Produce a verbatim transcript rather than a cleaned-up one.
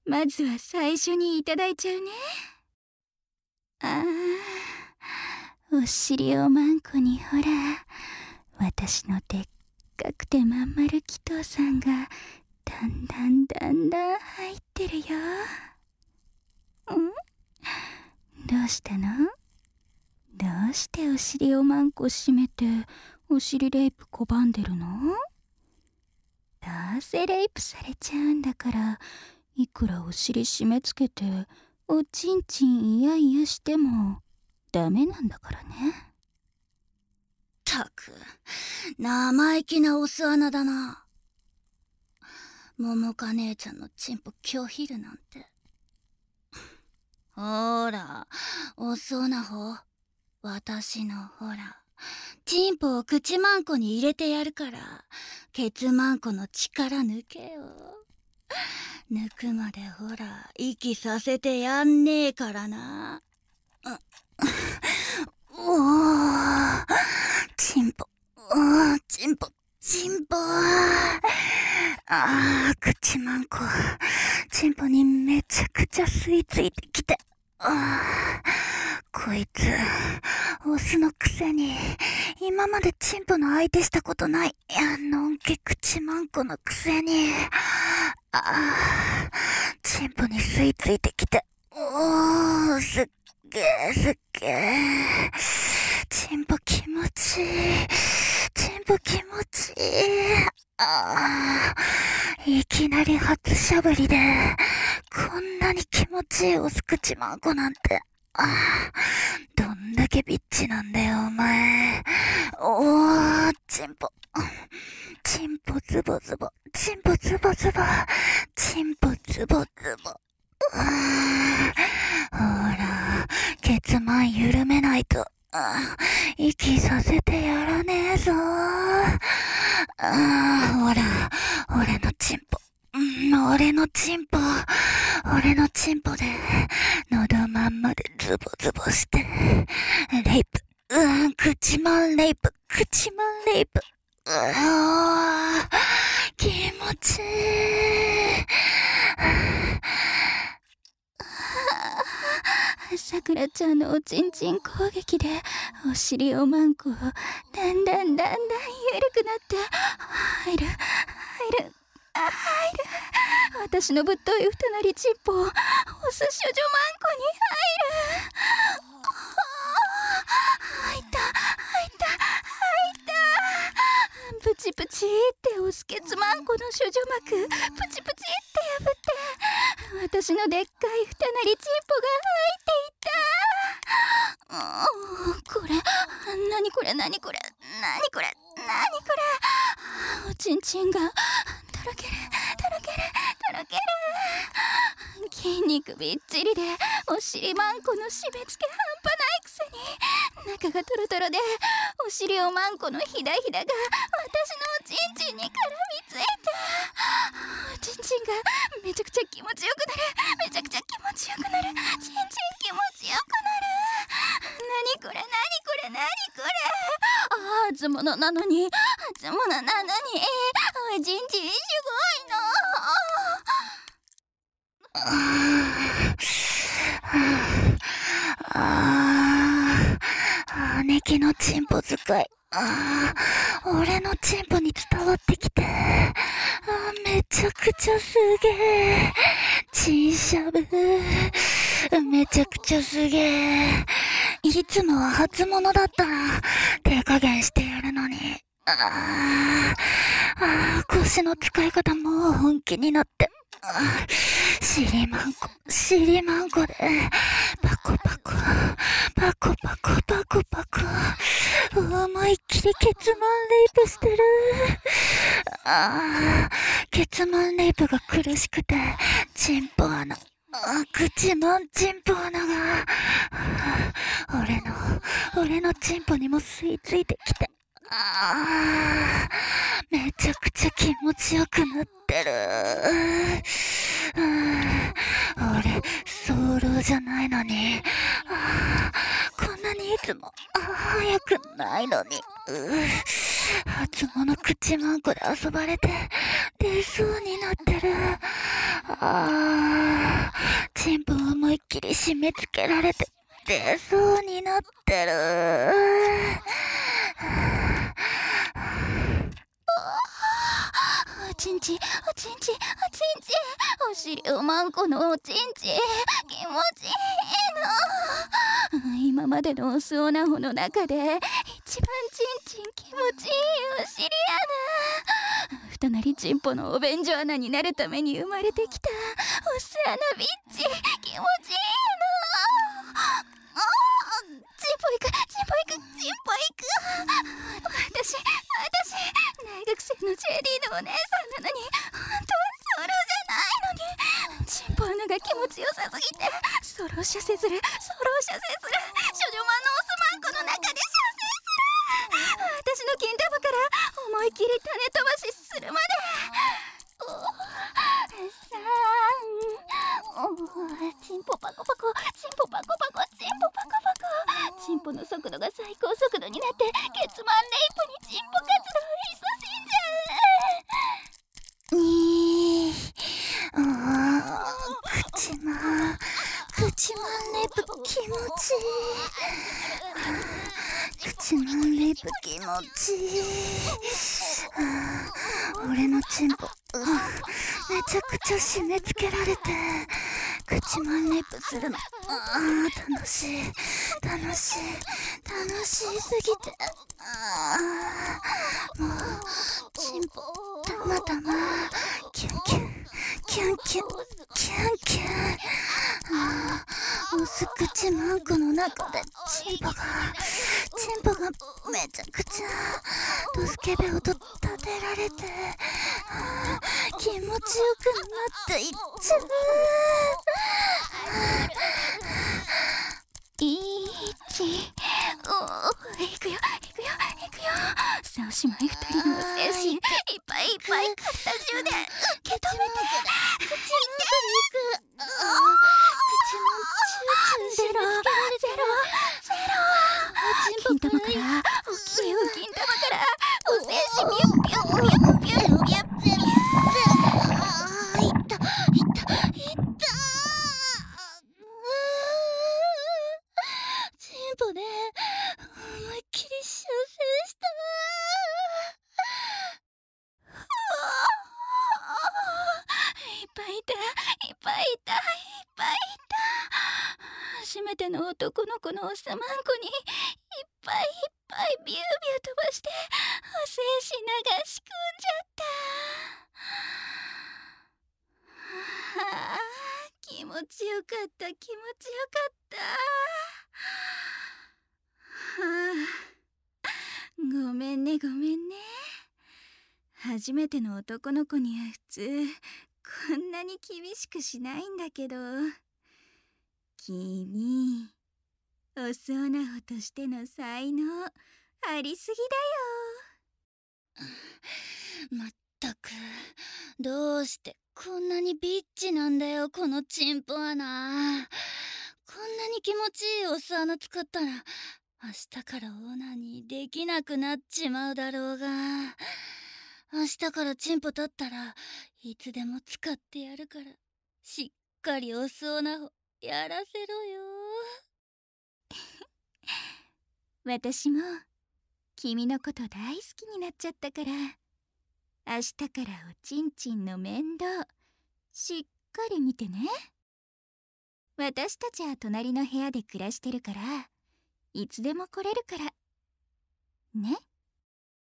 まずは最初にいただいちゃうね。ああ、お尻をまんこにほら、私のでっかくてまん丸祈祷さんがだんだんだんだん入ってるよ。ん？どうしたの？どうしてお尻をまんこ締めてお尻レイプ拒んでるの？どうせレイプされちゃうんだから、いくらお尻締め付けておちんちんいやいやしてもダメなんだからね。 たく、生意気なオス穴だな。桃香姉ちゃんのチンポ拒否るなんて。ほら、オスオナホ、私のほら、チンポを口まんこに入れてやるから、ケツまんこの力抜けよ。抜くまでほら、息させてやんねえからな。おー、チンポ、おー、チンポ、チンポー。あー、口まんこ、チンポにめちゃくちゃ吸い付いてきて。あー、こいつ、オスのくせに、今までチンポの相手したことない、のんけ口まんこのくせに、あー、チンポに吸い付いてきて、おー、すっげーすっげー。チンポ気持ちいい。チンポ気持ちいい。あー、いきなり初しゃぶりで、こんなに気持ちいいオス口まんこなんて。あー、どんだけビッチなんだよ、お前。おー、チンポ。チンポズボズボ。チンポズボズボ。チンポズボズボ。ほら、ケツマン緩めないと、あ息させてやらねえぞ。あほら、俺のチンポ、うん、俺のチンポ、俺のチンポで、喉まんまでズボズボして、レイプ、うん、口マンレイプ、口マンレイプ、うわ気持ちいい。 さくらちゃんのおちんちん攻撃でお尻をまんこだんだんだんだん緩くなって入る入るあ入る私のぶっといふたなりチンポをオス処女まんこに入る。入った入った入ったプチプチってオスケツまんこの処女膜プチプチって破って私のでっかいふたなりチンポが入っていった。これ何これ何これ何これ何これおちんちんがとろけるとろけるとろける。筋肉びっちりでお尻まんこの締め付け半端ないくせに中がトロトロでお尻をまんこのひだひだが私のおちんちんに絡みついておちんちんがめちゃくちゃ気持ちよくなるめちゃくちゃ気持ちよくなるちんちん気持ちよくなる。何これ何これ何これあ初物なのに初物なのにおちんちんすごいの。 ああ、姉貴のチンポ使い。ああ、俺のチンポに伝わってきて。あめちゃくちゃすげえ。チンしゃぶ。めちゃくちゃすげえ。いつもは初物だったら手加減してやるのに。ああ、あ腰の使い方もう本気になって。あ尻まんこ、尻まんこで、パコパコ、パコパコ、パコパコ、思いっきりケツマンレイプしてる。ああ、ケツマンレイプが苦しくて、チンポ穴、あ口マンチンポ穴が、俺の、俺のチンポにも吸い付いてきて、ああ、めちゃくちゃ気持ちよくなってる。俺、早漏じゃないのに、あこんなにいつもあ早くないのに、初物口まんこで遊ばれて出そうになってる。あ締め付けられて出そうになってる。 おちんちん、おちんちん、おちんちん、お尻おまんこのおちんちん、気持ちいいの。今までのオスオナホの中で一番ちんちん気持ちいいお尻やな。ふたなりちんぽのお便所穴になるために生まれてきたオス穴ビッチ、気持ちいいの。チンポ行く、チンポ行く、チンポ行く。私、私、大学生の ジェーディー のお姉さんなのに、本当はソロじゃないのに、チンポ穴が気持ちよさすぎて、ソロ射精する、ソロ射精する、少女マンのオスマンコの中で射精する。私の金玉から思い切り種飛ばしするまで。おさん、おチンポパコパコ、チンポパコパコ、チンポパコパコ。チンポの速度が最高速度になってケツマンレイプにチンポ活動を勤しんじゃう。 にー、あー、口まん、口まんレイプ気持ちいい。口まんレイプ気持ちいい。あー、俺のチンポ、うん、めちゃくちゃ締め付けられて口まんレイプするの、あー、楽しい楽しい楽しいすぎて、あー、もうチンポたまたまキュンキュンキュンキュンキュンキュン、あー、オス口まんこの中でチンポがチンポがめちゃくちゃドスケベをと立てられて、あー、気持ちよくなっていっちゃう。 いち、お、いくよいくよいくよ。さあおしまい、ふたりの精神いっぱいいっぱい買った充電受け止めて。口いってゼロゼロゼロ。金玉から大きい金玉からお精子ビュッビュッビュッビュッビュッビュッ。 あー、いったいったいった。チンポで思いっきり射精した。 いっぱいいたいっぱいいたいっぱいいた。初めての男の子のオスマンコにいっぱいいっぱいビュービュー飛ばしてお精子流し込んじゃった。はあ、気持ちよかった気持ちよかった。はあ、ごめんねごめんね。初めての男の子には普通こんなに厳しくしないんだけど、君オスオナホとしての才能ありすぎだよ。 まったく、どうしてこんなにビッチなんだよこのチンポ穴。こんなに気持ちいいオス穴使ったら明日からオナニーできなくなっちまうだろうが、明日からチンポ立ったらいつでも使ってやるから、しっかりオスオナホやらせろよ。 私も君のこと大好きになっちゃったから、明日からおちんちんの面倒しっかり見てね。私たちは隣の部屋で暮らしてるからいつでも来れるからね。